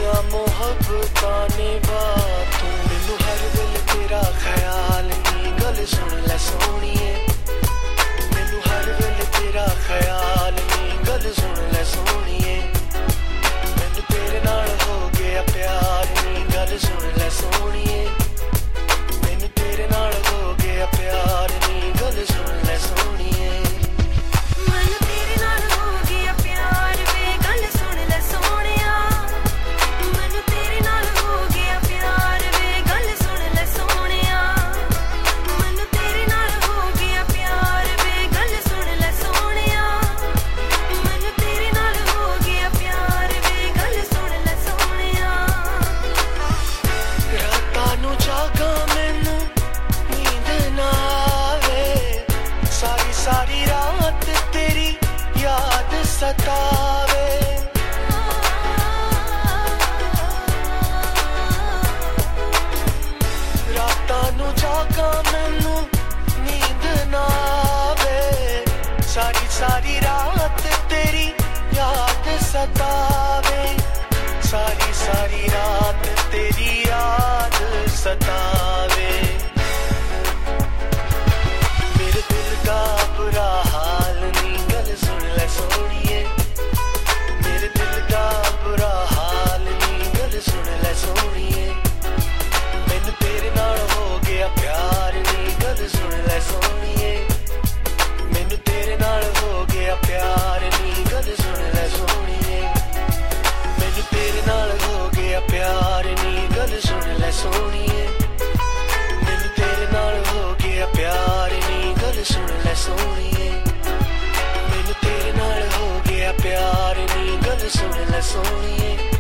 दियां मोहब्बतां ने बातों मैनू हर वेले तेरा ख्याल नी गल सुन ले सोहणीए मैनू हर वेले तेरा ख्याल नी गल सुन ले सोहणीए मैनू तेरे नाल हो गया प्यार नी गल सुन ले सोहणीए मैनू तेरे नाल हो गया प्यार नी गल सुन ले सोहणीए सारी रात तेरी याद सतावे रातां नू जागा मैनू नींद ना आवे सारी रात तेरी याद सतावे सारी रात तेरी याद सतावे बुरा हाल नी गल सुन ले सोहणीए मेरे दिल दा बुरा हाल नी गल सुन ले सोहणीए मैनू तेरे नाल हो गया प्यार नी गल सुन ले सोहणीए मैनू तेरे नाल हो गया प्यार नी गल सुन ले सोहणीए मैनू तेरे नाल हो गया प्यार नी गल सुन ले सोहणीए मैनू तेरे नाल हो गया प्यार नी गल सुन ले सोहणीए मैनू तेरे नाल हो गया प्यार नी गल सुन ले सोहणीए